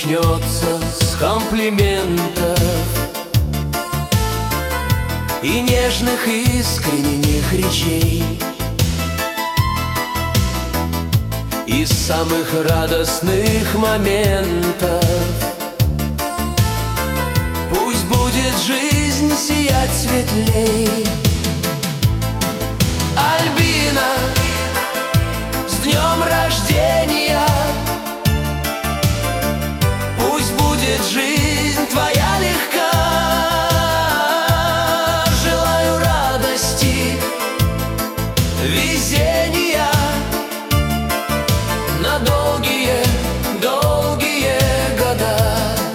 начнется с комплиментов и нежных искренних речей, из самых радостных моментов. Пусть будет жизнь сиять светлей. Альбина, с днем рождения! Пусть будет жизнь твоя легка. Желаю радости, везения на долгие, долгие года.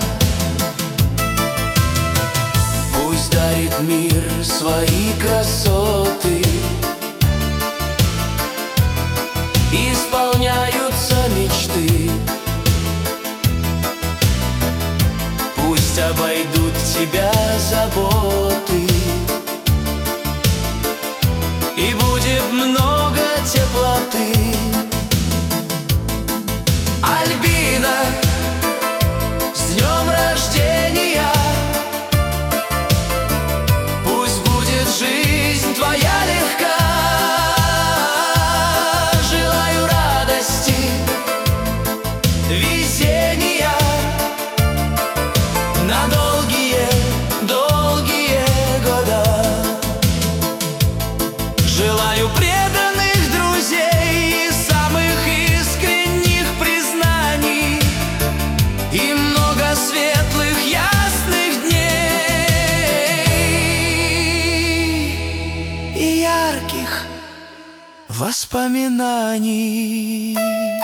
Пусть дарит мир свои красоты, исполняются мечты. Пусть обойдут тебя заботы, и будет много теплоты. Альбина, с днем рождения! Пусть будет жизнь твоя легка. Желаю радости, везения на долгие, долгие года. Желаю преданных друзей и самых искренних признаний, и много светлых, ясных дней, и ярких воспоминаний.